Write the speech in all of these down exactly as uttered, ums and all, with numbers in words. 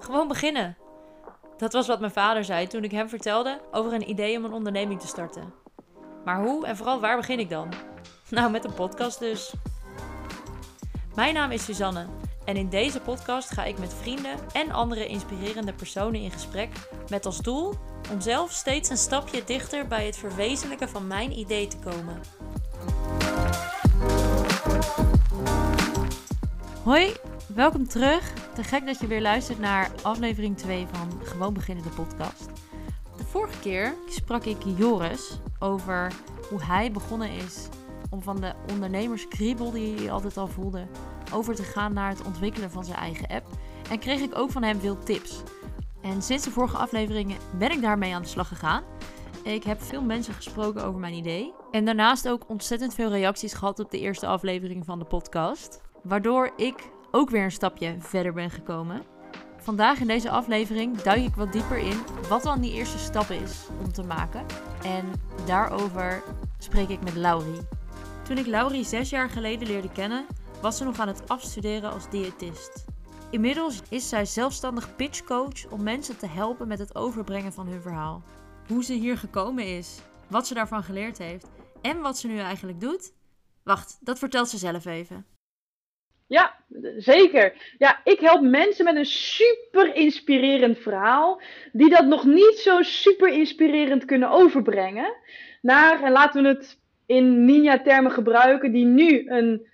Gewoon beginnen. Dat was wat mijn vader zei toen ik hem vertelde over een idee om een onderneming te starten. Maar hoe en vooral waar begin ik dan? Nou, met een podcast dus. Mijn naam is Suzanne en in deze podcast ga ik met vrienden en andere inspirerende personen in gesprek met als doel om zelf steeds een stapje dichter bij het verwezenlijken van mijn idee te komen. Hoi, welkom terug. Te gek dat je weer luistert naar aflevering twee van Gewoon Beginnen de podcast. De vorige keer sprak ik Joris over hoe hij begonnen is om van de ondernemerskriebel die hij altijd al voelde over te gaan naar het ontwikkelen van zijn eigen app. En kreeg ik ook van hem veel tips. En sinds de vorige afleveringen ben ik daarmee aan de slag gegaan. Ik heb veel mensen gesproken over mijn idee. En daarnaast ook ontzettend veel reacties gehad op de eerste aflevering van de podcast. Waardoor ik ook weer een stapje verder ben gekomen. Vandaag in deze aflevering duik ik wat dieper in wat dan die eerste stap is om te maken. En daarover spreek ik met Laurie. Toen ik Laurie zes jaar geleden leerde kennen, was ze nog aan het afstuderen als diëtist. Inmiddels is zij zelfstandig pitchcoach om mensen te helpen met het overbrengen van hun verhaal. Hoe ze hier gekomen is, wat ze daarvan geleerd heeft en wat ze nu eigenlijk doet? Wacht, dat vertelt ze zelf even. Ja, zeker. Ja, ik help mensen met een super inspirerend verhaal, die dat nog niet zo super inspirerend kunnen overbrengen, naar, en laten we het in ninja-termen gebruiken, die nu een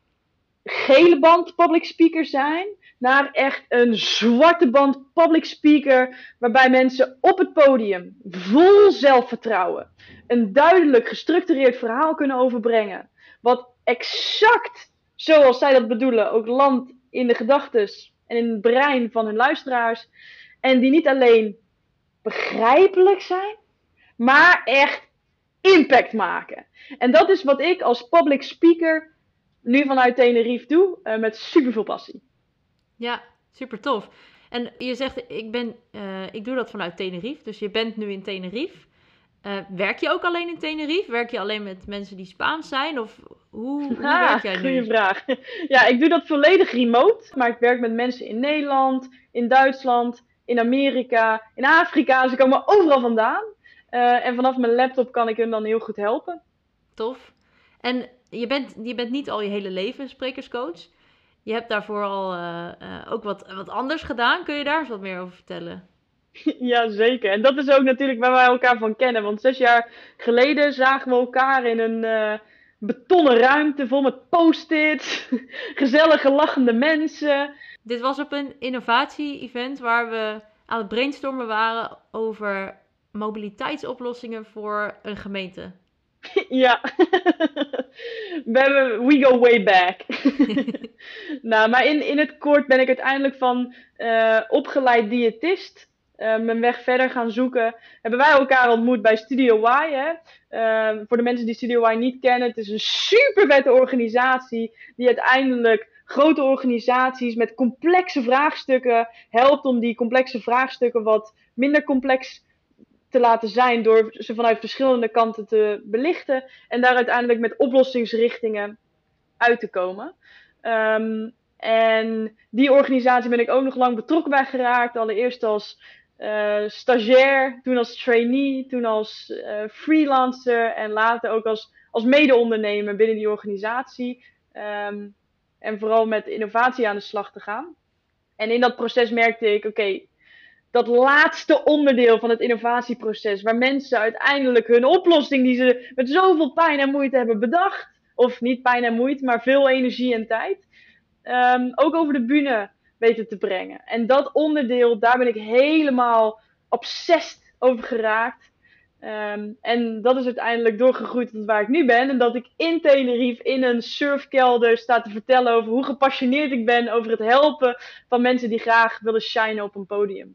gele band public speaker zijn, naar echt een zwarte band public speaker, waarbij mensen op het podium vol zelfvertrouwen een duidelijk gestructureerd verhaal kunnen overbrengen, wat exact zoals zij dat bedoelen ook landt in de gedachtes en in het brein van hun luisteraars, en die niet alleen begrijpelijk zijn, maar echt impact maken. En dat is wat ik als public speaker nu vanuit Tenerife doe, uh, met super veel passie. Ja, super tof. En je zegt, ik, ben, uh, ik doe dat vanuit Tenerife, dus je bent nu in Tenerife. Uh, werk je ook alleen in Tenerife? Werk je alleen met mensen die Spaans zijn? Of hoe, hoe ah, werk jij nu? Goeie vraag. Ja, ik doe dat volledig remote, maar ik werk met mensen in Nederland, in Duitsland, in Amerika, in Afrika. Ze komen overal vandaan. Uh, en vanaf mijn laptop kan ik hun dan heel goed helpen. Tof. En je bent, je bent niet al je hele leven sprekerscoach. Je hebt daarvoor al uh, uh, ook wat, wat anders gedaan. Kun je daar eens wat meer over vertellen? Ja, zeker. En dat is ook natuurlijk waar wij elkaar van kennen. Want zes jaar geleden zagen we elkaar in een uh, betonnen ruimte vol met post-its. Gezellige, lachende mensen. Dit was op een innovatie-event waar we aan het brainstormen waren over mobiliteitsoplossingen voor een gemeente. Ja, we hebben, we go way back. Nou, maar in, in het kort ben ik uiteindelijk van uh, opgeleid diëtist uh, mijn weg verder gaan zoeken. Hebben wij elkaar ontmoet bij Studio Y. Hè? Uh, voor de mensen die Studio Y niet kennen, het is een super vette organisatie die uiteindelijk grote organisaties met complexe vraagstukken helpt om die complexe vraagstukken wat minder complex te laten zijn door ze vanuit verschillende kanten te belichten en daar uiteindelijk met oplossingsrichtingen uit te komen. Um, en die organisatie ben ik ook nog lang betrokken bij geraakt. Allereerst als uh, stagiair, toen als trainee, toen als uh, freelancer en later ook als, als mede-ondernemer binnen die organisatie. Um, en vooral met innovatie aan de slag te gaan. En in dat proces merkte ik, oké, okay, dat laatste onderdeel van het innovatieproces, waar mensen uiteindelijk hun oplossing die ze met zoveel pijn en moeite hebben bedacht, of niet pijn en moeite, maar veel energie en tijd, um, ook over de bühne weten te brengen. En dat onderdeel, daar ben ik helemaal obsessed over geraakt. Um, en dat is uiteindelijk doorgegroeid tot waar ik nu ben. En dat ik in Tenerife in een surfkelder sta te vertellen over hoe gepassioneerd ik ben over het helpen van mensen die graag willen shinen op een podium.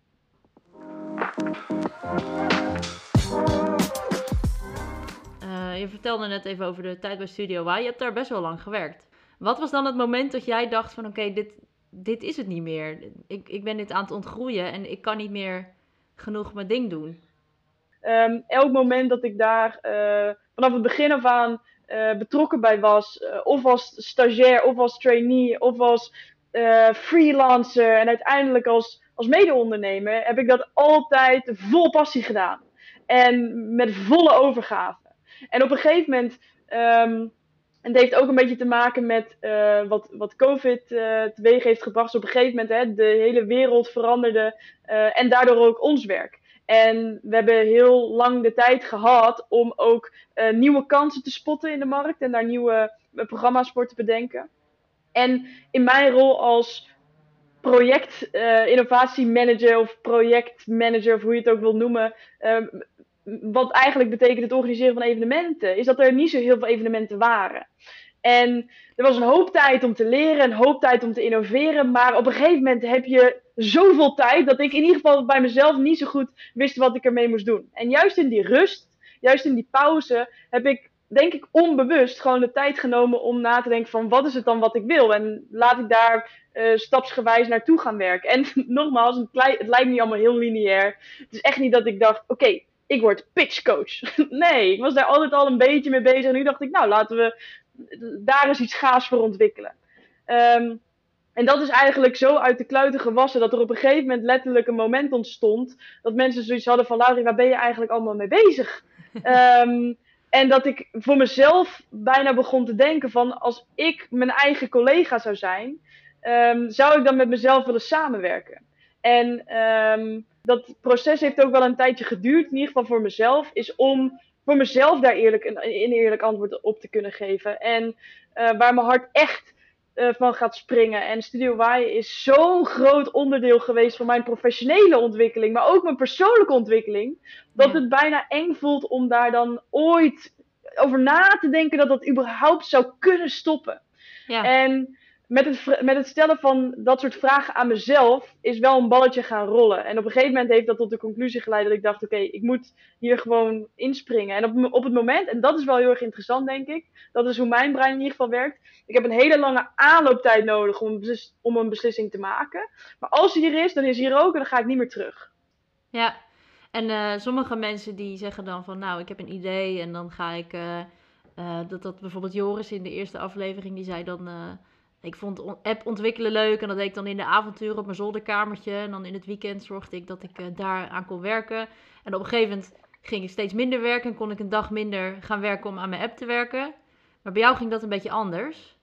Uh, je vertelde net even over de tijd bij Studio Y. Je hebt daar best wel lang gewerkt. Wat was dan het moment dat jij dacht van oké, okay, dit, dit is het niet meer. Ik, ik ben dit aan het ontgroeien en ik kan niet meer genoeg mijn ding doen. Um, elk moment dat ik daar uh, vanaf het begin af aan uh, betrokken bij was, uh, of als stagiair, of als trainee, of als uh, freelancer en uiteindelijk als, als mede-ondernemer heb ik dat altijd vol passie gedaan. En met volle overgave. En op een gegeven moment, um, en het heeft ook een beetje te maken met uh, wat, wat COVID uh, teweeg heeft gebracht. Dus op een gegeven moment, hè, de hele wereld veranderde uh, en daardoor ook ons werk. En we hebben heel lang de tijd gehad om ook uh, nieuwe kansen te spotten in de markt en daar nieuwe uh, programma's voor te bedenken. En in mijn rol als project uh, innovatiemanager of projectmanager, of hoe je het ook wil noemen, uh, wat eigenlijk betekent het organiseren van evenementen, is dat er niet zo heel veel evenementen waren. En er was een hoop tijd om te leren, een hoop tijd om te innoveren, maar op een gegeven moment heb je zoveel tijd dat ik in ieder geval bij mezelf niet zo goed wist wat ik ermee moest doen. En juist in die rust, juist in die pauze, heb ik denk ik onbewust gewoon de tijd genomen om na te denken van wat is het dan wat ik wil en laat ik daar uh, stapsgewijs naartoe gaan werken. En nogmaals, het, klei, het lijkt niet allemaal heel lineair. Het is echt niet dat ik dacht, oké, okay, ik word pitchcoach. Nee, ik was daar altijd al een beetje mee bezig en nu dacht ik, nou laten we daar eens iets gaafs voor ontwikkelen. Um, en dat is eigenlijk zo uit de kluiten gewassen dat er op een gegeven moment letterlijk een moment ontstond dat mensen zoiets hadden van, Laurie, waar ben je eigenlijk allemaal mee bezig? um, en dat ik voor mezelf bijna begon te denken van, als ik mijn eigen collega zou zijn, um, zou ik dan met mezelf willen samenwerken. En um, dat proces heeft ook wel een tijdje geduurd, in ieder geval voor mezelf, is om voor mezelf daar eerlijk een, een eerlijk antwoord op te kunnen geven. En uh, waar mijn hart echt uh, van gaat springen. En Studio Y is zo'n groot onderdeel geweest van mijn professionele ontwikkeling, maar ook mijn persoonlijke ontwikkeling, dat ja. het bijna eng voelt om daar dan ooit over na te denken dat dat überhaupt zou kunnen stoppen. Ja. En met het, met het stellen van dat soort vragen aan mezelf is wel een balletje gaan rollen. En op een gegeven moment heeft dat tot de conclusie geleid dat ik dacht, oké, okay, ik moet hier gewoon inspringen. En op, op het moment, en dat is wel heel erg interessant denk ik, dat is hoe mijn brein in ieder geval werkt. Ik heb een hele lange aanlooptijd nodig om, beslis, om een beslissing te maken. Maar als hij hier is, dan is hij hier ook en dan ga ik niet meer terug. Ja, en uh, sommige mensen die zeggen dan van, nou, ik heb een idee en dan ga ik, uh, uh, dat, dat bijvoorbeeld Joris in de eerste aflevering, die zei dan, uh, ik vond on- app ontwikkelen leuk en dat deed ik dan in de avonturen op mijn zolderkamertje. En dan in het weekend zorgde ik dat ik uh, daar aan kon werken. En op een gegeven moment ging ik steeds minder werken en kon ik een dag minder gaan werken om aan mijn app te werken. Maar bij jou ging dat een beetje anders.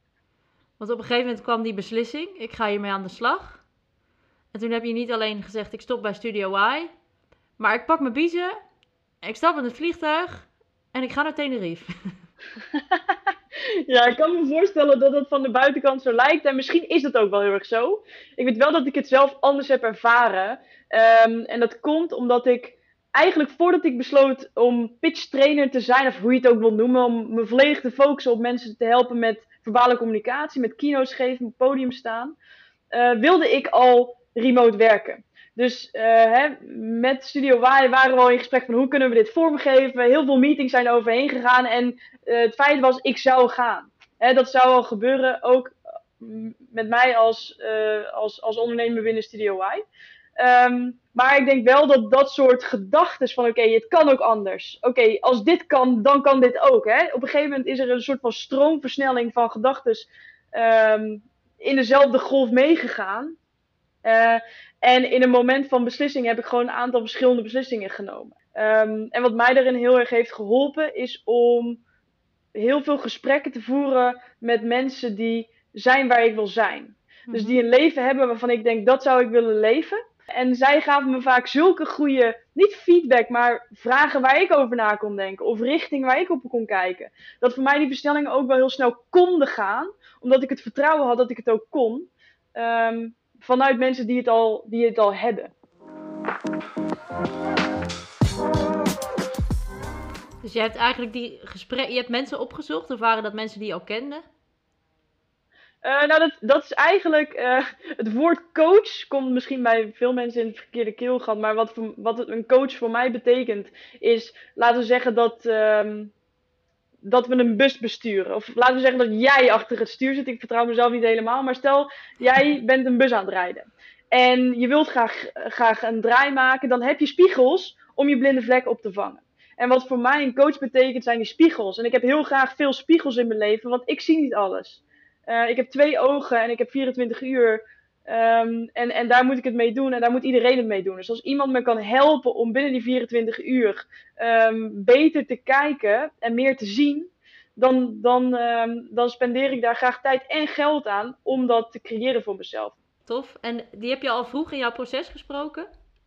Want op een gegeven moment kwam die beslissing, ik ga hiermee aan de slag. En toen heb je niet alleen gezegd, ik stop bij Studio Y, maar ik pak mijn biezen, ik stap in het vliegtuig en ik ga naar Tenerife. Ja, ik kan me voorstellen dat het van de buitenkant zo lijkt. En misschien is het ook wel heel erg zo. Ik weet wel dat ik het zelf anders heb ervaren. Um, en dat komt omdat ik eigenlijk voordat ik besloot om pitch trainer te zijn, of hoe je het ook wil noemen, om me volledig te focussen op mensen te helpen met verbale communicatie, met keynotes geven, op het podium staan, uh, wilde ik al remote werken. Dus uh, hè, met Studio Y waren we al in gesprek van hoe kunnen we dit vormgeven. Heel veel meetings zijn er overheen gegaan. En uh, het feit was, ik zou gaan. Hè, dat zou al gebeuren, ook met mij als, uh, als, als ondernemer binnen Studio Y. Um, maar ik denk wel dat dat soort gedachten van oké, okay, het kan ook anders. Oké, okay, als dit kan, dan kan dit ook. Hè? Op een gegeven moment is er een soort van stroomversnelling van gedachten um, in dezelfde golf meegegaan. Uh, en in een moment van beslissing heb ik gewoon een aantal verschillende beslissingen genomen. Um, en wat mij daarin heel erg heeft geholpen is om heel veel gesprekken te voeren met mensen die zijn waar ik wil zijn. Mm-hmm. Dus die een leven hebben waarvan ik denk, dat zou ik willen leven. En zij gaven me vaak zulke goede, niet feedback, maar vragen waar ik over na kon denken. Of richting waar ik op kon kijken. Dat voor mij die versnellingen ook wel heel snel konden gaan. Omdat ik het vertrouwen had dat ik het ook kon. Um, vanuit mensen die het al, die het al hebben. Dus je hebt eigenlijk die gesprekken, je hebt mensen opgezocht, of waren dat mensen die je al kenden? Uh, nou, dat, dat is eigenlijk, uh, het woord coach komt misschien bij veel mensen in het verkeerde keelgat, maar wat, voor, wat een coach voor mij betekent, is, laten we zeggen dat, um, dat we een bus besturen. Of laten we zeggen dat jij achter het stuur zit, ik vertrouw mezelf niet helemaal, maar stel, jij bent een bus aan het rijden. En je wilt graag, graag een draai maken, dan heb je spiegels om je blinde vlek op te vangen. En wat voor mij een coach betekent, zijn die spiegels. En ik heb heel graag veel spiegels in mijn leven, want ik zie niet alles. Uh, ik heb twee ogen en ik heb vierentwintig uur. Um, en, en daar moet ik het mee doen en daar moet iedereen het mee doen. Dus als iemand me kan helpen om binnen die vierentwintig uur um, beter te kijken en meer te zien, dan, dan, um, dan spendeer ik daar graag tijd en geld aan om dat te creëren voor mezelf. Tof. En die heb je al vroeg in jouw proces gesproken?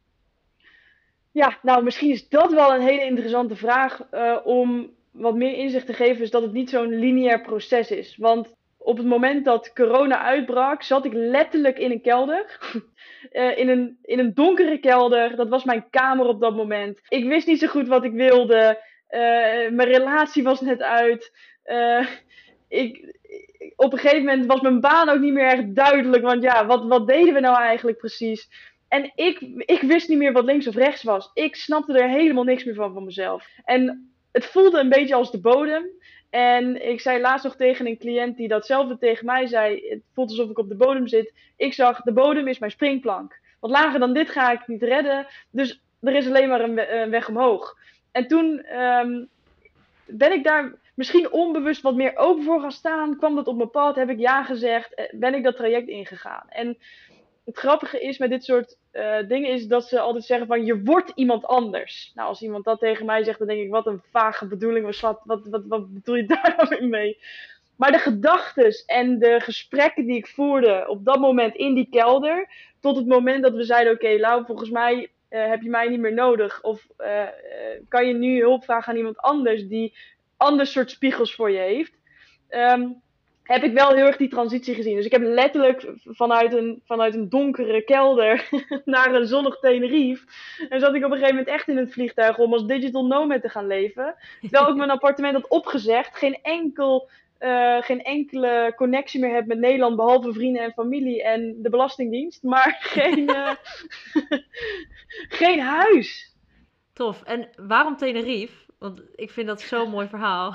Ja, nou misschien is dat wel een hele interessante vraag uh, om wat meer inzicht te geven, is dat het niet zo'n lineair proces is. Want op het moment dat corona uitbrak, zat ik letterlijk in een kelder. uh, in, een, in een donkere kelder. Dat was mijn kamer op dat moment. Ik wist niet zo goed wat ik wilde. Uh, mijn relatie was net uit. Uh, ik, op een gegeven moment was mijn baan ook niet meer echt duidelijk. Want ja, wat, wat deden we nou eigenlijk precies? En ik, ik wist niet meer wat links of rechts was. Ik snapte er helemaal niks meer van van mezelf. En het voelde een beetje als de bodem. En ik zei laatst nog tegen een cliënt die datzelfde tegen mij zei. Het voelt alsof ik op de bodem zit. Ik zag, de bodem is mijn springplank. Want lager dan dit ga ik niet redden. Dus er is alleen maar een, een weg omhoog. En toen um, ben ik daar misschien onbewust wat meer open voor gaan staan. Kwam dat op mijn pad, heb ik ja gezegd. Ben ik dat traject ingegaan. En het grappige is met dit soort uh, dingen is dat ze altijd zeggen van je wordt iemand anders. Nou, als iemand dat tegen mij zegt, dan denk ik wat een vage bedoeling. Wat, wat, wat, wat bedoel je daar dan weer mee? Maar de gedachtes en de gesprekken die ik voerde op dat moment in die kelder, tot het moment dat we zeiden, oké, okay, Lau, volgens mij uh, heb je mij niet meer nodig. Of uh, uh, kan je nu hulp vragen aan iemand anders die ander soort spiegels voor je heeft. Um, heb ik wel heel erg die transitie gezien. Dus ik heb letterlijk vanuit een, vanuit een donkere kelder naar een zonnig Tenerife. En zat ik op een gegeven moment echt in het vliegtuig om als digital nomad te gaan leven. Terwijl ik mijn appartement had opgezegd. Geen, enkel, uh, geen enkele connectie meer heb met Nederland. Behalve vrienden en familie en de Belastingdienst. Maar geen, uh, geen huis. Tof. En waarom Tenerife? Want ik vind dat zo'n mooi verhaal.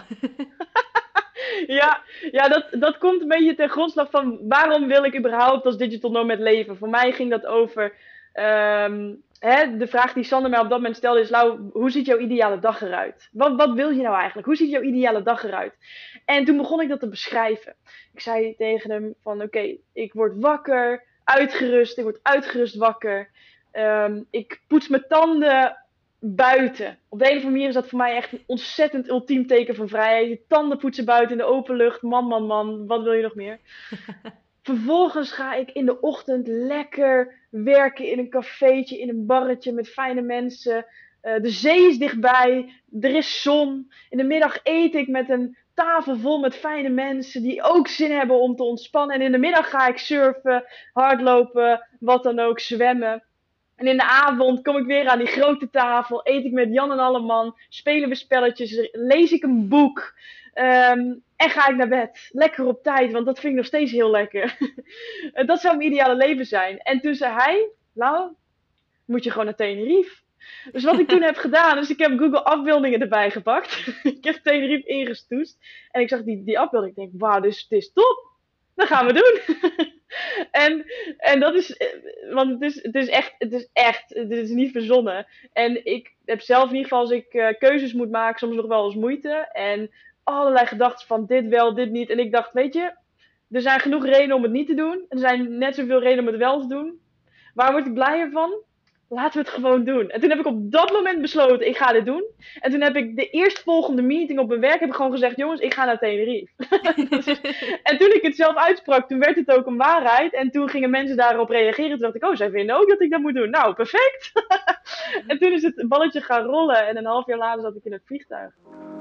Ja, ja dat, dat komt een beetje ten grondslag van waarom wil ik überhaupt als digital nomad leven. Voor mij ging dat over um, hè, de vraag die Sander mij op dat moment stelde is, Lau, hoe ziet jouw ideale dag eruit? Wat, wat wil je nou eigenlijk? Hoe ziet jouw ideale dag eruit? En toen begon ik dat te beschrijven. Ik zei tegen hem van oké, okay, ik word wakker, uitgerust, ik word uitgerust wakker. Um, ik poets mijn tanden buiten. Op de een of andere manier is dat voor mij echt een ontzettend ultiem teken van vrijheid. Je tanden poetsen buiten in de open lucht. Man, man, man. Wat wil je nog meer? Vervolgens ga ik in de ochtend lekker werken in een cafeetje, in een barretje met fijne mensen. Uh, de zee is dichtbij. Er is zon. In de middag eet ik met een tafel vol met fijne mensen die ook zin hebben om te ontspannen. En in de middag ga ik surfen, hardlopen, wat dan ook, zwemmen. En in de avond kom ik weer aan die grote tafel, eet ik met Jan en Alleman, spelen we spelletjes, lees ik een boek um, en ga ik naar bed. Lekker op tijd, want dat vind ik nog steeds heel lekker. Dat zou mijn ideale leven zijn. En toen zei hij, Lau, moet je gewoon naar Tenerife. Dus wat ik toen heb gedaan, is ik heb Google afbeeldingen erbij gepakt. Ik heb Tenerife ingestoest. En ik zag die, die afbeelding. Ik denk, wauw, dus het is top. Dat gaan we doen. en, en dat is, want het is, het is echt, het is echt, het is niet verzonnen. En ik heb zelf in ieder geval, als ik uh, keuzes moet maken, soms nog wel eens moeite. En allerlei gedachten van dit wel, dit niet. En ik dacht, weet je, er zijn genoeg redenen om het niet te doen. Er zijn net zoveel redenen om het wel te doen. Waar word ik blijer van? Laten we het gewoon doen. En toen heb ik op dat moment besloten, ik ga dit doen. En toen heb ik de eerstvolgende meeting op mijn werk heb ik gewoon gezegd, jongens, ik ga naar Tenerife. dus, en toen ik het zelf uitsprak, toen werd het ook een waarheid. En toen gingen mensen daarop reageren. Toen dacht ik, oh, zij vinden ook dat ik dat moet doen. Nou, perfect. en toen is het balletje gaan rollen. En een half jaar later zat ik in het vliegtuig.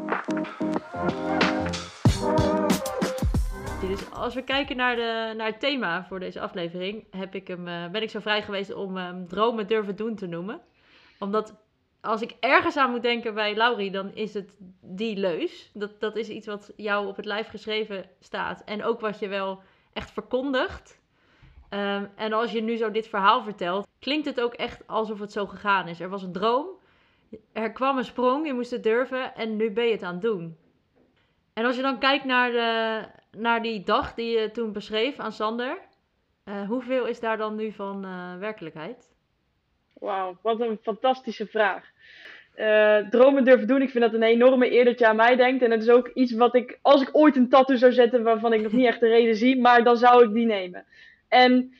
Dus als we kijken naar, de, naar het thema voor deze aflevering, heb ik hem, uh, ben ik zo vrij geweest om um, dromen durven doen te noemen. Omdat als ik ergens aan moet denken bij Laurie, dan is het die leus. Dat, dat is iets wat jou op het lijf geschreven staat. En ook wat je wel echt verkondigt. Um, en als je nu zo dit verhaal vertelt, klinkt het ook echt alsof het zo gegaan is. Er was een droom, er kwam een sprong, je moest het durven en nu ben je het aan het doen. En als je dan kijkt naar, de, naar die dag die je toen beschreef aan Sander, uh, hoeveel is daar dan nu van uh, werkelijkheid? Wauw, wat een fantastische vraag. uh, dromen durven doen. Ik vind dat een enorme eer dat je aan mij denkt. En het is ook iets wat ik, als ik ooit een tattoo zou zetten waarvan ik nog niet echt de reden zie, maar dan zou ik die nemen. En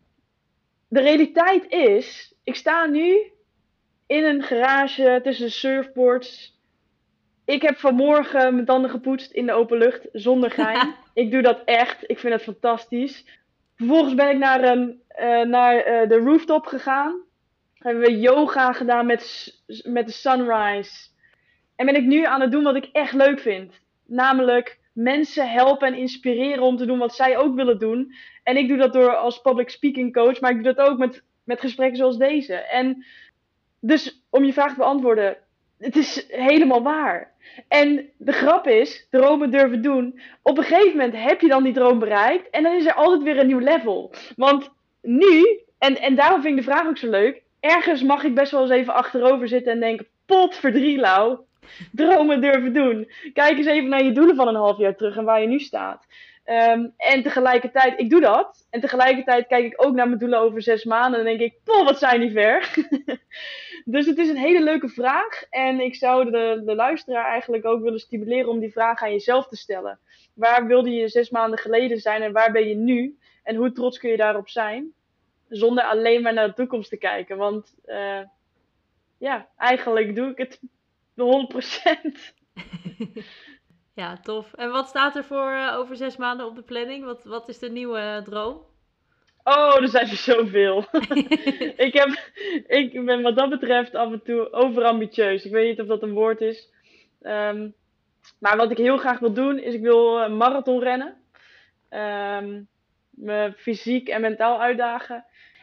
de realiteit is, ik sta nu in een garage tussen de surfboards. Ik heb vanmorgen mijn tanden gepoetst in de open lucht, zonder gein. Ik doe dat echt, ik vind het fantastisch. Vervolgens ben ik naar, een, uh, naar uh, de rooftop gegaan. Hebben we yoga gedaan met, met de sunrise. En ben ik nu aan het doen wat ik echt leuk vind. Namelijk mensen helpen en inspireren om te doen wat zij ook willen doen. En ik doe dat door als public speaking coach, maar ik doe dat ook met, met gesprekken zoals deze. En dus om je vraag te beantwoorden, het is helemaal waar. En de grap is, dromen durven doen. Op een gegeven moment heb je dan die droom bereikt en dan is er altijd weer een nieuw level. Want nu, en, en daarom vind ik de vraag ook zo leuk, ergens mag ik best wel eens even achterover zitten en denken, potverdrie Lau, dromen durven doen. Kijk eens even naar je doelen van een half jaar terug en waar je nu staat. Um, en tegelijkertijd, ik doe dat. En tegelijkertijd kijk ik ook naar mijn doelen over zes maanden en dan denk ik, poh, wat zijn die ver. Dus het is een hele leuke vraag. En ik zou de, de luisteraar eigenlijk ook willen stimuleren om die vraag aan jezelf te stellen. Waar wilde je zes maanden geleden zijn en waar ben je nu? En hoe trots kun je daarop zijn? Zonder alleen maar naar de toekomst te kijken. Want uh, ja, eigenlijk doe ik het honderd procent. Ja, tof. En wat staat er voor uh, over zes maanden op de planning? Wat, wat is de nieuwe uh, droom? Oh, er zijn er zoveel. ik, heb, ik ben wat dat betreft af en toe overambitieus. Ik weet niet of dat een woord is. Um, maar wat ik heel graag wil doen, is ik wil een marathon rennen. Um, me fysiek en mentaal uitdagen.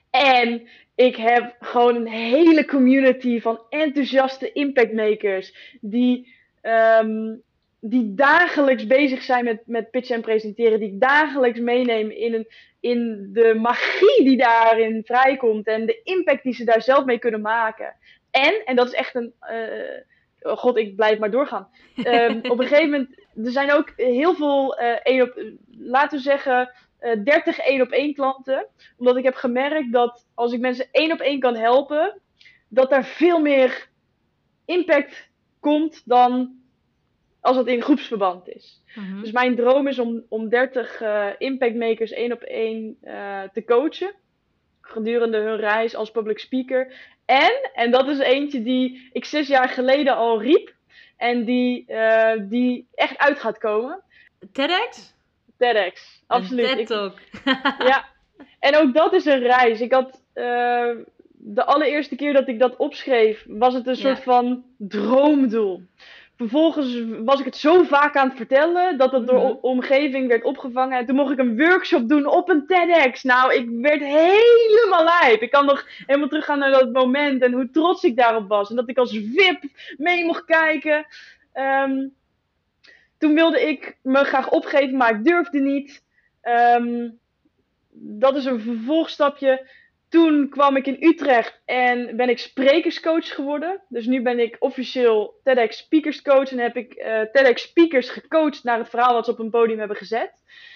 En ik heb gewoon een hele community van enthousiaste impactmakers. Die, um, die dagelijks bezig zijn met, met pitchen en presenteren. Die ik dagelijks meeneem in, een, in de magie die daarin vrijkomt. En de impact die ze daar zelf mee kunnen maken. En, en dat is echt een... Uh, oh god, ik blijf maar doorgaan. Um, op een gegeven moment... Er zijn ook heel veel... Uh, een op, laten we zeggen... Uh, dertig één op één klanten. Omdat ik heb gemerkt dat als ik mensen één op één kan helpen, dat daar veel meer impact komt dan als het in groepsverband is. Mm-hmm. Dus mijn droom is om, om dertig uh, impactmakers één op één uh, te coachen. Gedurende hun reis als public speaker. En, en dat is eentje die ik zes jaar geleden al riep. En die, uh, die echt uit gaat komen. TEDx? TEDx, absoluut. Een TED-talk. Ja, en ook dat is een reis. Ik had uh, de allereerste keer dat ik dat opschreef, was het een soort ja. van droomdoel. Vervolgens was ik het zo vaak aan het vertellen, dat het door de omgeving werd opgevangen. En toen mocht ik een workshop doen op een TEDx. Nou, ik werd helemaal lijp. Ik kan nog helemaal teruggaan naar dat moment en hoe trots ik daarop was. En dat ik als V I P mee mocht kijken. Um, toen wilde ik me graag opgeven, maar ik durfde niet. Um, dat is een vervolgstapje. Toen kwam ik in Utrecht en ben ik sprekerscoach geworden. Dus nu ben ik officieel TEDx speakerscoach en heb ik uh, TEDx speakers gecoacht naar het verhaal wat ze op een podium hebben gezet.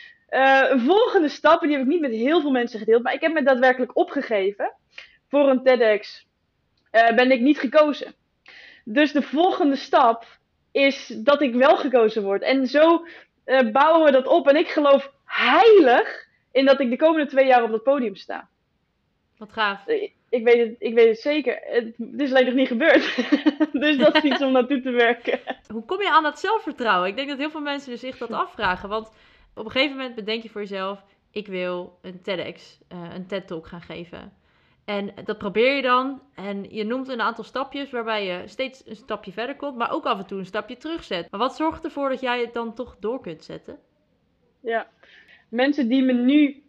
Uh, een volgende stap, en die heb ik niet met heel veel mensen gedeeld, maar ik heb me daadwerkelijk opgegeven. Voor een TEDx uh, ben ik niet gekozen. Dus de volgende stap is dat ik wel gekozen word. En zo uh, bouwen we dat op. En ik geloof heilig in dat ik de komende twee jaar op dat podium sta. Wat gaaf. Ik, ik, weet, het, ik weet het zeker. Het, het is alleen nog niet gebeurd. Dus dat is iets om naartoe te werken. Hoe kom je aan dat zelfvertrouwen? Ik denk dat heel veel mensen zich dat afvragen. Want op een gegeven moment bedenk je voor jezelf, ik wil een TEDx, uh, een TED-talk gaan geven. En dat probeer je dan. En je noemt een aantal stapjes waarbij je steeds een stapje verder komt, maar ook af en toe een stapje terugzet. Maar wat zorgt ervoor dat jij het dan toch door kunt zetten? Ja, mensen die me nu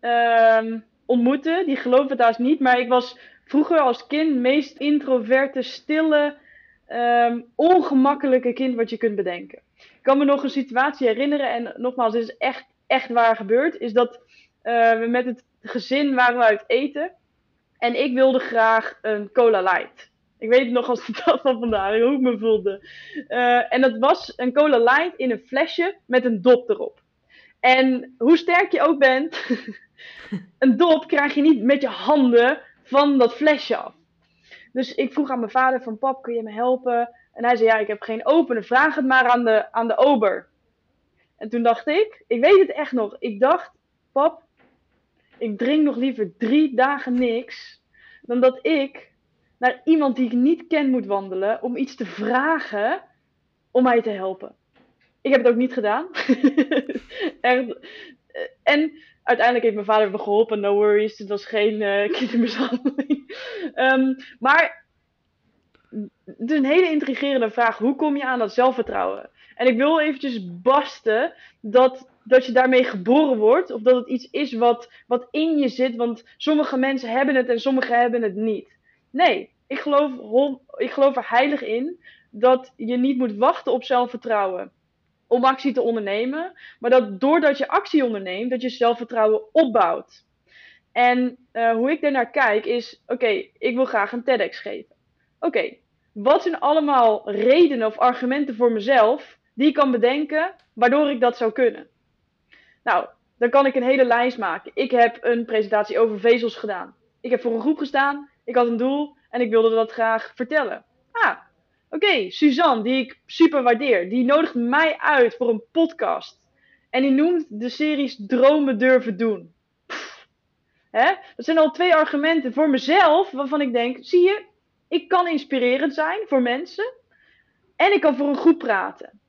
uh, ontmoeten, die geloven het haast niet. Maar ik was vroeger als kind het meest introverte, stille, uh, ongemakkelijke kind wat je kunt bedenken. Ik kan me nog een situatie herinneren, en nogmaals, dit is echt, echt waar gebeurd, is dat uh, we met het gezin waren we uit eten. En ik wilde graag een Cola Light. Ik weet het nog als de dag van vandaag, hoe ik me voelde. Uh, en dat was een Cola Light in een flesje met een dop erop. En hoe sterk je ook bent, een dop krijg je niet met je handen van dat flesje af. Dus ik vroeg aan mijn vader van, pap, kun je me helpen? En hij zei, ja, ik heb geen openen, vraag het maar aan de, aan de ober. En toen dacht ik, ik weet het echt nog, ik dacht, pap, ik drink nog liever drie dagen niks, dan dat ik naar iemand die ik niet ken moet wandelen, om iets te vragen om mij te helpen. Ik heb het ook niet gedaan. Echt. En uiteindelijk heeft mijn vader me geholpen, no worries, het was geen uh, kindermishandeling. um, maar het is een hele intrigerende vraag, hoe kom je aan dat zelfvertrouwen? En ik wil eventjes basten dat, dat je daarmee geboren wordt, of dat het iets is wat, wat in je zit, want sommige mensen hebben het en sommige hebben het niet. Nee, ik geloof, ik geloof er heilig in dat je niet moet wachten op zelfvertrouwen om actie te ondernemen, maar dat doordat je actie onderneemt, dat je zelfvertrouwen opbouwt. En uh, hoe ik daarnaar kijk is, oké, okay, ik wil graag een TEDx geven. Oké, okay, wat zijn allemaal redenen of argumenten voor mezelf die ik kan bedenken, waardoor ik dat zou kunnen? Nou, dan kan ik een hele lijst maken. Ik heb een presentatie over vezels gedaan. Ik heb voor een groep gestaan, ik had een doel en ik wilde dat graag vertellen. Ah, oké, okay, Suzanne, die ik super waardeer, die nodigt mij uit voor een podcast. En die noemt de series Dromen Durven Doen. Pff, hè? Dat zijn al twee argumenten voor mezelf, waarvan ik denk, zie je, ik kan inspirerend zijn voor mensen. En ik kan voor een groep praten.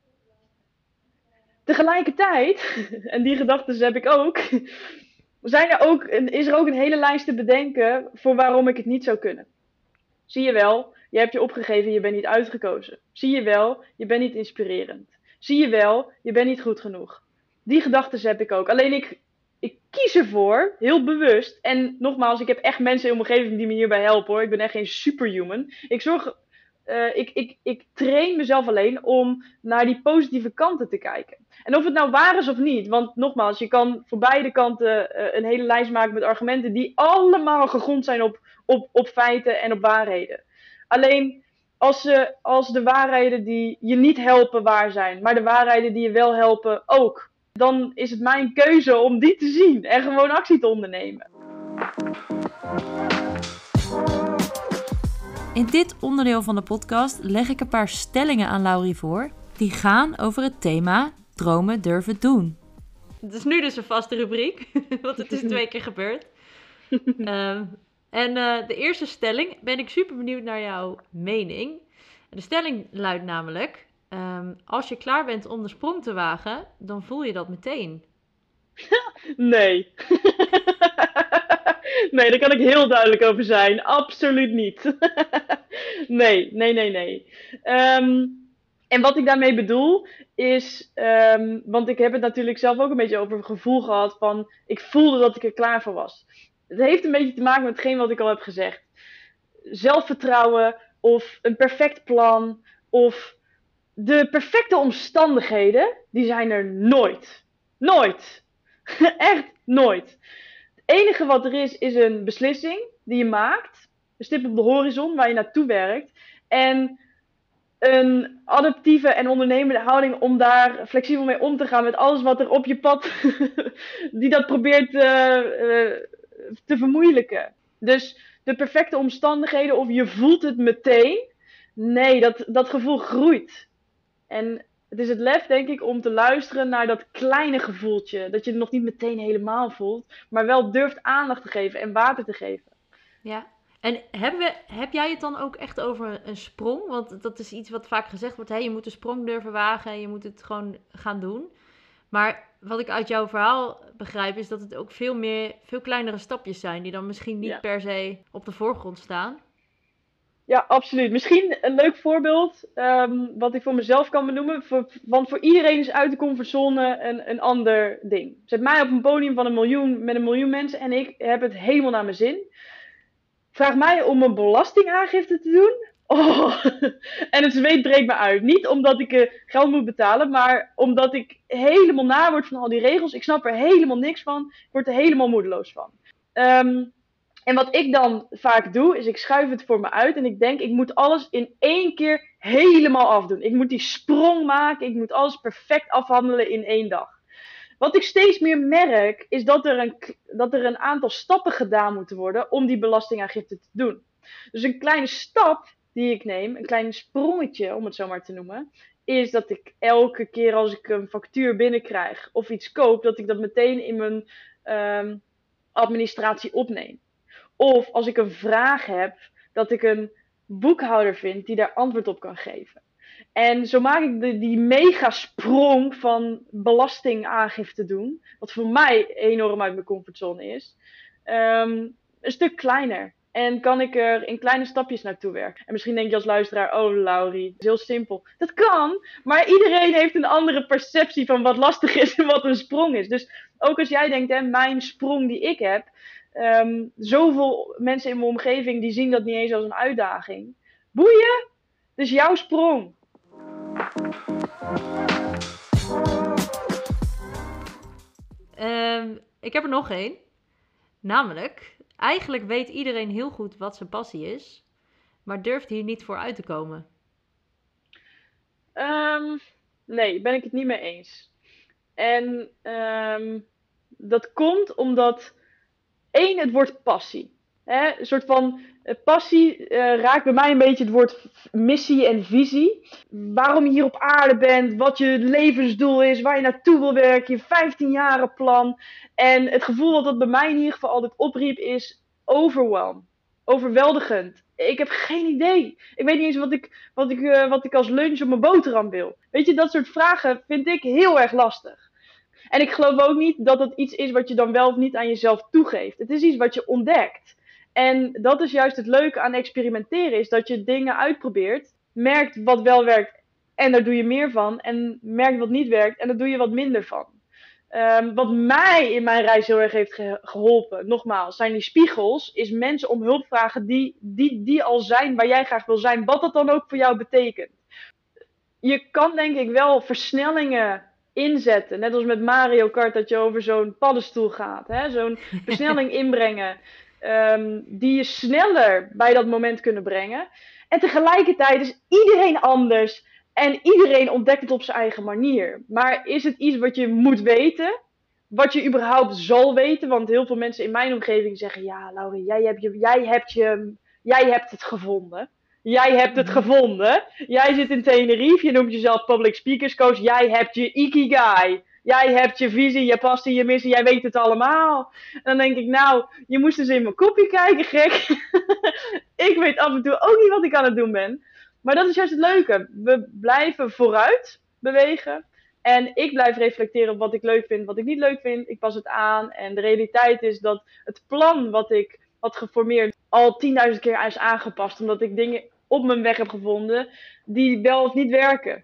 Tegelijkertijd, en die gedachten heb ik ook, zijn er ook, is er ook een hele lijst te bedenken voor waarom ik het niet zou kunnen. Zie je wel, je hebt je opgegeven, je bent niet uitgekozen. Zie je wel, je bent niet inspirerend. Zie je wel, je bent niet goed genoeg. Die gedachten heb ik ook. Alleen ik, ik kies ervoor, heel bewust. En nogmaals, ik heb echt mensen in mijn omgeving die me hierbij helpen hoor. Ik ben echt geen superhuman. Ik zorg, uh, ik, ik, ik train mezelf alleen om naar die positieve kanten te kijken. En of het nou waar is of niet, want nogmaals, je kan voor beide kanten uh, een hele lijst maken met argumenten die allemaal gegrond zijn op, op, op feiten en op waarheden. Alleen als, ze, als de waarheden die je niet helpen waar zijn, maar de waarheden die je wel helpen ook, dan is het mijn keuze om die te zien en gewoon actie te ondernemen. In dit onderdeel van de podcast leg ik een paar stellingen aan Laurie voor, die gaan over het thema dromen durven doen. Het is nu dus een vaste rubriek, want het is twee keer gebeurd. um, en uh, de eerste stelling, ben ik super benieuwd naar jouw mening. De stelling luidt namelijk, um, als je klaar bent om de sprong te wagen, dan voel je dat meteen. Nee. Nee, daar kan ik heel duidelijk over zijn. Absoluut niet. Nee, nee, nee, nee. Um, en wat ik daarmee bedoel is, um, want ik heb het natuurlijk zelf ook een beetje over een gevoel gehad van, ik voelde dat ik er klaar voor was. Het heeft een beetje te maken met hetgeen wat ik al heb gezegd. Zelfvertrouwen of een perfect plan of de perfecte omstandigheden, die zijn er nooit. Nooit. Echt nooit. Het enige wat er is, is een beslissing die je maakt. Een stip op de horizon waar je naartoe werkt. En een adaptieve en ondernemende houding om daar flexibel mee om te gaan met alles wat er op je pad die dat probeert uh, uh, te vermoeilijken. Dus de perfecte omstandigheden of je voelt het meteen. Nee, dat, dat gevoel groeit. En het is het lef, denk ik, om te luisteren naar dat kleine gevoeltje. Dat je het nog niet meteen helemaal voelt, maar wel durft aandacht te geven en water te geven. Ja, en hebben we, heb jij het dan ook echt over een sprong? Want dat is iets wat vaak gezegd wordt. Hey, je moet een sprong durven wagen en je moet het gewoon gaan doen. Maar wat ik uit jouw verhaal begrijp is dat het ook veel meer, veel kleinere stapjes zijn. Die dan misschien niet ja. per se op de voorgrond staan. Ja, absoluut. Misschien een leuk voorbeeld, um, wat ik voor mezelf kan benoemen. Voor, want voor iedereen is uit de comfortzone een, een ander ding. Zet mij op een podium van een miljoen, met een miljoen mensen en ik heb het helemaal naar mijn zin. Vraag mij om een belastingaangifte te doen. Oh, en het zweet breekt me uit. Niet omdat ik uh, geld moet betalen, maar omdat ik helemaal na word van al die regels. Ik snap er helemaal niks van. Ik word er helemaal moedeloos van. Um, En wat ik dan vaak doe, is ik schuif het voor me uit en ik denk, ik moet alles in één keer helemaal afdoen. Ik moet die sprong maken, ik moet alles perfect afhandelen in één dag. Wat ik steeds meer merk, is dat er een, dat er een aantal stappen gedaan moeten worden om die belastingaangifte te doen. Dus een kleine stap die ik neem, een klein sprongetje om het zo maar te noemen, is dat ik elke keer als ik een factuur binnenkrijg of iets koop, dat ik dat meteen in mijn um, administratie opneem. Of als ik een vraag heb, dat ik een boekhouder vind die daar antwoord op kan geven. En zo maak ik de, die megasprong van belastingaangifte doen, wat voor mij enorm uit mijn comfortzone is, um, een stuk kleiner. En kan ik er in kleine stapjes naartoe werken. En misschien denk je als luisteraar, oh Laurie, het is heel simpel. Dat kan, maar iedereen heeft een andere perceptie van wat lastig is en wat een sprong is. Dus ook als jij denkt, hè, mijn sprong die ik heb, um, zoveel mensen in mijn omgeving die zien dat niet eens als een uitdaging. Boeien, dus jouw sprong. Um, ik heb er nog één. Namelijk, eigenlijk weet iedereen heel goed wat zijn passie is, maar durft hier niet voor uit te komen. Um, nee, ben ik het niet mee eens. En um, dat komt omdat, één, het woord passie. Hè? Een soort van uh, passie uh, raakt bij mij een beetje het woord missie en visie. Waarom je hier op aarde bent, wat je levensdoel is, waar je naartoe wil werken, je vijftien jaren plan. En het gevoel dat dat bij mij in ieder geval altijd opriep is overwhelm. Overweldigend. Ik heb geen idee. Ik weet niet eens wat ik, wat ik, uh, wat ik als lunch op mijn boterham wil. Weet je, dat soort vragen vind ik heel erg lastig. En ik geloof ook niet dat het iets is wat je dan wel of niet aan jezelf toegeeft. Het is iets wat je ontdekt. En dat is juist het leuke aan experimenteren, is dat je dingen uitprobeert, merkt wat wel werkt en daar doe je meer van. En merkt wat niet werkt en daar doe je wat minder van. Um, wat mij in mijn reis heel erg heeft ge- geholpen, nogmaals, zijn die spiegels, is mensen om hulp vragen die, die, die al zijn waar jij graag wil zijn, wat dat dan ook voor jou betekent. Je kan denk ik wel versnellingen inzetten, net als met Mario Kart, dat je over zo'n paddenstoel gaat, hè? Zo'n versnelling inbrengen, um, die je sneller bij dat moment kunnen brengen. En tegelijkertijd is iedereen anders en iedereen ontdekt het op zijn eigen manier. Maar is het iets wat je moet weten, wat je überhaupt zal weten? Want heel veel mensen in mijn omgeving zeggen, ja Laurie, jij hebt, je, jij hebt, je, jij hebt het gevonden. Jij hebt het gevonden. Jij zit in Tenerife. Je noemt jezelf public speakers coach. Jij hebt je ikigai. Jij hebt je visie, je passie, je missie. Jij weet het allemaal. En dan denk ik, nou, je moest eens in mijn kopje kijken, gek. Ik weet af en toe ook niet wat ik aan het doen ben. Maar dat is juist het leuke. We blijven vooruit bewegen. En ik blijf reflecteren op wat ik leuk vind, wat ik niet leuk vind. Ik pas het aan. En de realiteit is dat het plan wat ik had geformeerd al tienduizend keer is aangepast. Omdat ik dingen op mijn weg heb gevonden die wel of niet werken.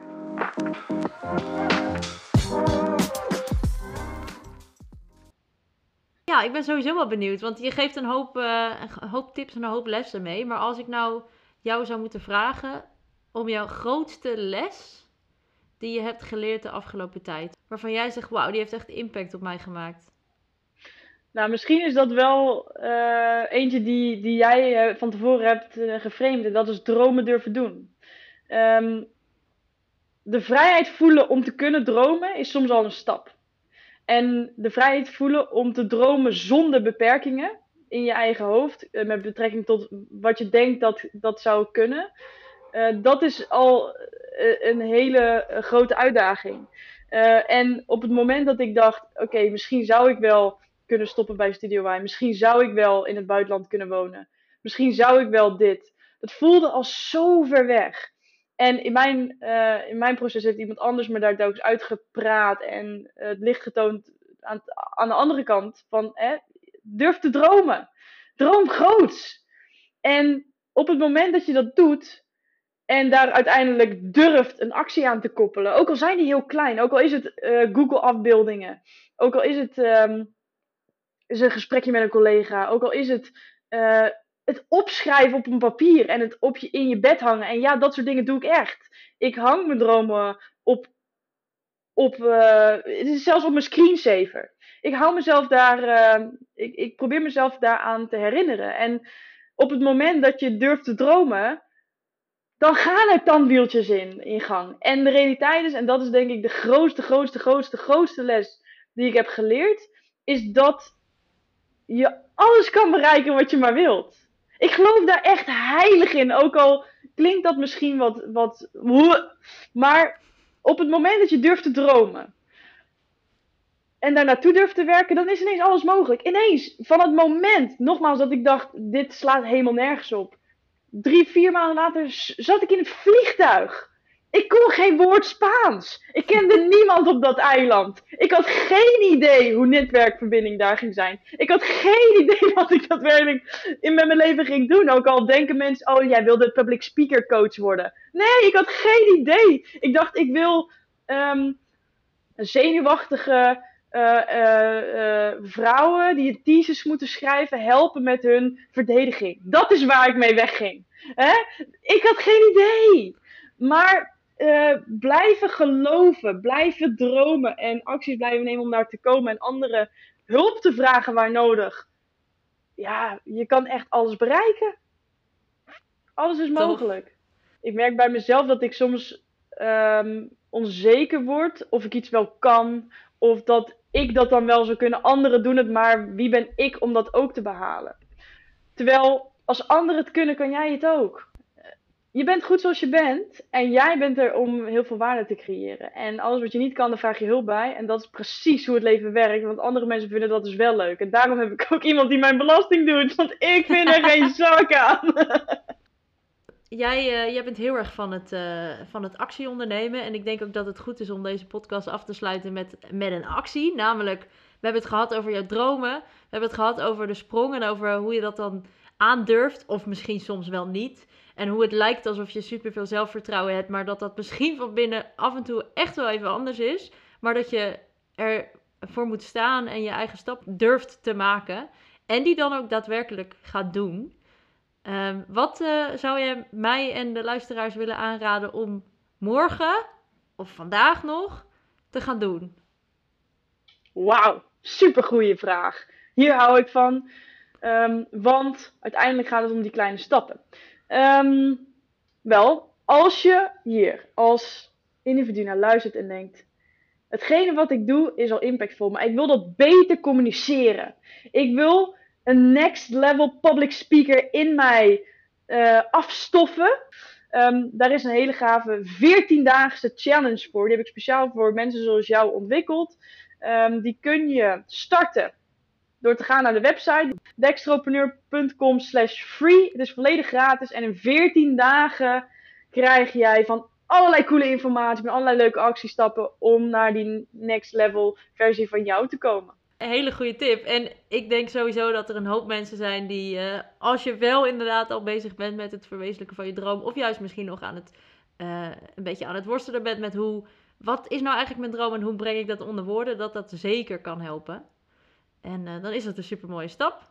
Ja, ik ben sowieso wel benieuwd. Want je geeft een hoop, uh, een hoop tips en een hoop lessen mee. Maar als ik nou jou zou moeten vragen om jouw grootste les die je hebt geleerd de afgelopen tijd. Waarvan jij zegt, wauw, die heeft echt impact op mij gemaakt. Nou, misschien is dat wel uh, eentje die, die jij uh, van tevoren hebt uh, geframed. En dat is dromen durven doen. Um, de vrijheid voelen om te kunnen dromen is soms al een stap. En de vrijheid voelen om te dromen zonder beperkingen in je eigen hoofd. Uh, met betrekking tot wat je denkt dat dat zou kunnen. Uh, dat is al uh, een hele uh, grote uitdaging. Uh, en op het moment dat ik dacht, oké, okay, misschien zou ik wel kunnen stoppen bij Studio Y. Misschien zou ik wel in het buitenland kunnen wonen. Misschien zou ik wel dit. Het voelde als zo ver weg. En in mijn, uh, in mijn proces heeft iemand anders me daar telkens uitgepraat en uh, het licht getoond aan, aan de andere kant van, eh, durf te dromen. Droom groots. En op het moment dat je dat doet en daar uiteindelijk durft een actie aan te koppelen, ook al zijn die heel klein, ook al is het uh, Google afbeeldingen, ook al is het um, is een gesprekje met een collega, ook al is het uh, het opschrijven op een papier en het op je, in je bed hangen. En ja, dat soort dingen doe ik echt. Ik hang mijn dromen op, op uh, het is zelfs op mijn screensaver. Ik hou mezelf daar, uh, ik, ik probeer mezelf daaraan te herinneren. En op het moment dat je durft te dromen, dan gaan er tandwieltjes in, in gang. En de realiteit is, en dat is denk ik de grootste, grootste, grootste, grootste les die ik heb geleerd, is dat je alles kan bereiken wat je maar wilt. Ik geloof daar echt heilig in. Ook al klinkt dat misschien wat, wat... Maar op het moment dat je durft te dromen en daar naartoe durft te werken, dan is ineens alles mogelijk. Ineens, van het moment, nogmaals, dat ik dacht, dit slaat helemaal nergens op. Drie, vier maanden later zat ik in het vliegtuig. Ik kon geen woord Spaans. Ik kende niemand op dat eiland. Ik had geen idee hoe netwerkverbinding daar ging zijn. Ik had geen idee wat ik daadwerkelijk in met mijn leven ging doen. Ook al denken mensen, oh jij wilde public speaker coach worden. Nee, ik had geen idee. Ik dacht, ik wil um, zenuwachtige uh, uh, uh, vrouwen die een thesis moeten schrijven helpen met hun verdediging. Dat is waar ik mee wegging. Hè? Ik had geen idee. Maar uh, blijven geloven, blijven dromen en acties blijven nemen om daar te komen en anderen hulp te vragen waar nodig. Ja, je kan echt alles bereiken. Alles is mogelijk. Toch? Ik merk bij mezelf dat ik soms um, onzeker word of ik iets wel kan of dat ik dat dan wel zou kunnen. Anderen doen het, maar wie ben ik om dat ook te behalen? Terwijl als anderen het kunnen, kan jij het ook. Je bent goed zoals je bent en jij bent er om heel veel waarde te creëren. En alles wat je niet kan, daar vraag je hulp bij. En dat is precies hoe het leven werkt, want andere mensen vinden dat dus wel leuk. En daarom heb ik ook iemand die mijn belasting doet, want ik vind er geen zak aan. Jij, uh, jij bent heel erg van het, uh, van het actie ondernemen. En ik denk ook dat het goed is om deze podcast af te sluiten met, met een actie. Namelijk, we hebben het gehad over jouw dromen. We hebben het gehad over de sprong en over hoe je dat dan aandurft. Of misschien soms wel niet. En hoe het lijkt alsof je superveel zelfvertrouwen hebt. Maar dat dat misschien van binnen af en toe echt wel even anders is. Maar dat je ervoor moet staan en je eigen stap durft te maken. En die dan ook daadwerkelijk gaat doen. Um, wat uh, zou je mij en de luisteraars willen aanraden om morgen of vandaag nog te gaan doen? Wauw, supergoeie vraag. Hier hou ik van. Um, want uiteindelijk gaat het om die kleine stappen. Um, wel, als je hier als individu naar luistert en denkt, hetgene wat ik doe is al impactvol, maar ik wil dat beter communiceren. Ik wil een next level public speaker in mij uh, afstoffen. Um, daar is een hele gave veertiendaagse challenge voor. Die heb ik speciaal voor mensen zoals jou ontwikkeld. Um, die kun je starten door te gaan naar de website dextropreneur.com slash free. Het is volledig gratis en in veertien dagen krijg jij van allerlei coole informatie, met allerlei leuke actiestappen om naar die next level versie van jou te komen. Een hele goede tip. En ik denk sowieso dat er een hoop mensen zijn die, uh, als je wel inderdaad al bezig bent met het verwezenlijken van je droom, of juist misschien nog aan het, uh, een beetje aan het worstelen bent met hoe, wat is nou eigenlijk mijn droom en hoe breng ik dat onder woorden, dat dat zeker kan helpen. En uh, dan is dat een supermooie stap.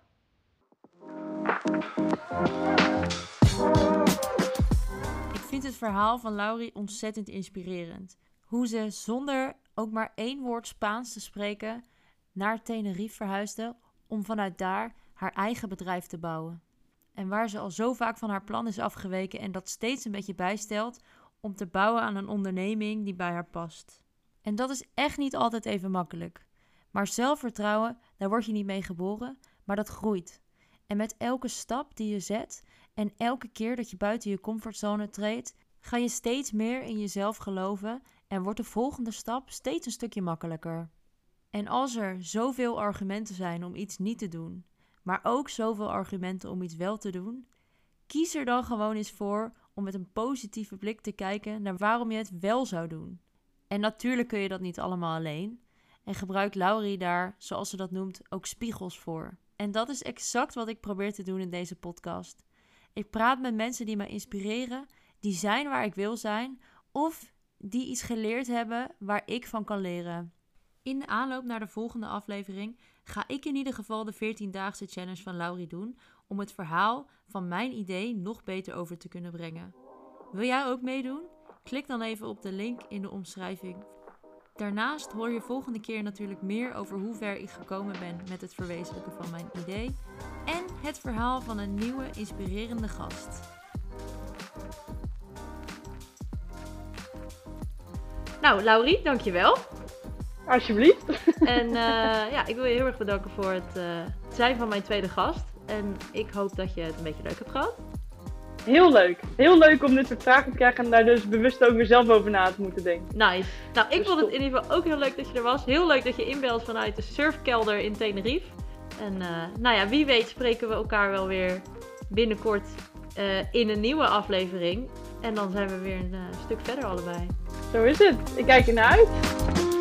Ik vind het verhaal van Laurie ontzettend inspirerend. Hoe ze zonder ook maar één woord Spaans te spreken naar Tenerife verhuisde om vanuit daar haar eigen bedrijf te bouwen. En waar ze al zo vaak van haar plan is afgeweken en dat steeds een beetje bijstelt om te bouwen aan een onderneming die bij haar past. En dat is echt niet altijd even makkelijk. Maar zelfvertrouwen, daar word je niet mee geboren, maar dat groeit. En met elke stap die je zet en elke keer dat je buiten je comfortzone treedt, ga je steeds meer in jezelf geloven en wordt de volgende stap steeds een stukje makkelijker. En als er zoveel argumenten zijn om iets niet te doen, maar ook zoveel argumenten om iets wel te doen, kies er dan gewoon eens voor om met een positieve blik te kijken naar waarom je het wel zou doen. En natuurlijk kun je dat niet allemaal alleen. En gebruikt Laurie daar, zoals ze dat noemt, ook spiegels voor. En dat is exact wat ik probeer te doen in deze podcast. Ik praat met mensen die mij inspireren, die zijn waar ik wil zijn, of die iets geleerd hebben waar ik van kan leren. In de aanloop naar de volgende aflevering ga ik in ieder geval de veertiendaagse challenge van Laurie doen, om het verhaal van mijn idee nog beter over te kunnen brengen. Wil jij ook meedoen? Klik dan even op de link in de omschrijving. Daarnaast hoor je volgende keer natuurlijk meer over hoe ver ik gekomen ben met het verwezenlijken van mijn idee en het verhaal van een nieuwe inspirerende gast. Nou, Laurie, dankjewel. Alsjeblieft. En uh, ja, ik wil je heel erg bedanken voor het uh, zijn van mijn tweede gast. En ik hoop dat je het een beetje leuk hebt gehad. Heel leuk. Heel leuk om dit soort vragen te krijgen en daar dus bewust ook weer zelf over na te moeten denken. Nice. Nou, ik Dus vond het top. in ieder geval ook heel leuk dat je er was. Heel leuk dat je inbelt vanuit de surfkelder in Tenerife. En uh, nou ja, wie weet spreken we elkaar wel weer binnenkort uh, in een nieuwe aflevering. En dan zijn we weer een uh, stuk verder allebei. Zo is het. Ik kijk er naar uit.